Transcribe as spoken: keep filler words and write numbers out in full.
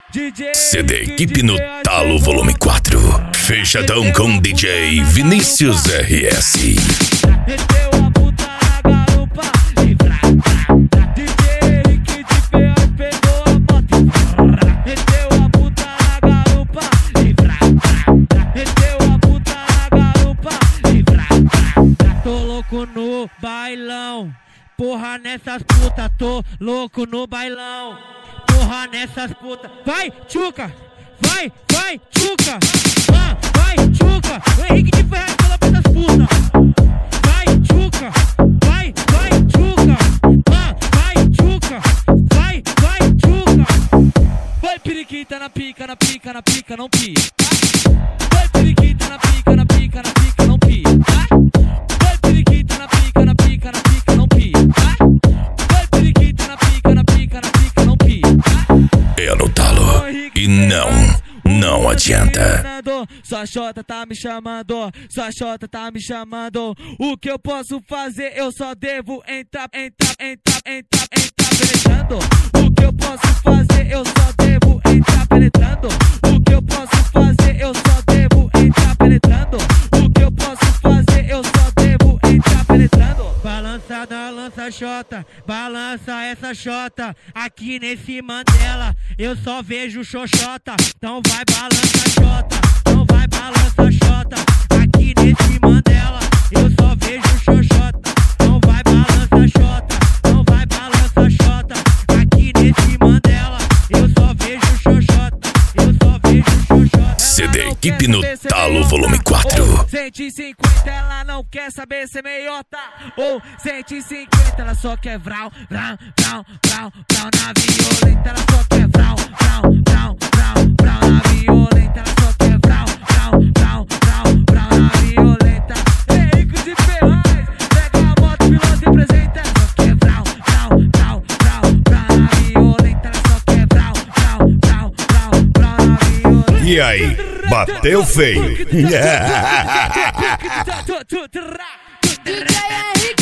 C D Equipe no Talo Volume quatro. Fechadão com D J Vinícius R S. Meteu a puta na garupa e vrá, vrá. D J que de ferro pegou a moto e vrá. Meteu a puta na garupa e vrá, vrá. Meteu a puta na garupa e vrá, vrá. Tô louco no bailão, porra nessas putas, tô louco no bailão. Porra nessas putas, vai tchuca, vai, vai tchuca, ah, vai tchuca, o Henrique de Ferro pela essas putas, vai tchuca, vai, vai tchuca, ah, vai tchuca, vai, vai tchuca, vai periquita na pica, na pica, na pica, não pia, vai periquita na pica, na pica, na pica, não pia, vai periquita na pica, na pica, na pica, não pia, vai periquita na pica, na pica, na pica, não pia. É no talo e não, não adianta. Sua xota tá me chamando, sua xota tá me chamando. O que eu posso fazer? Eu só devo entrar, entrar, entrar, entrar, entrar penetrando. O que eu posso fazer? Eu só devo entrar penetrando. O que eu posso fazer? Eu só devo entrar penetrando. O que eu posso fazer? Eu só devo entrar penetrando. Balança da lança xota, balança essa xota. Aqui nesse Mandela eu só vejo xoxota. Então vai balança xota, então vai balança xota. Aqui nesse Mandela eu só vejo xoxota. Então vai balança xota, então vai balança xota. Aqui nesse Mandela eu só vejo xoxota, eu só vejo xoxota. C D Equipe no Talo Volume quatro. cento e cinquenta ela não quer saber ser meiota. Ou cento e cinquenta ela só quer vral, vral, vral, vral, vral na violenta. Ela só quer vral, vral, vral, vral, vral na violenta. Ela só quer vral, vral, vral, vral, vral na violenta. Henrique de Ferraz, pega a moto, piloto e apresenta. Ela só quer vral, vral, vral, vral, vral na violenta. Ela só quer vral, vral, vral, vral, vral na violenta. E aí, bateu feio? D J Henrique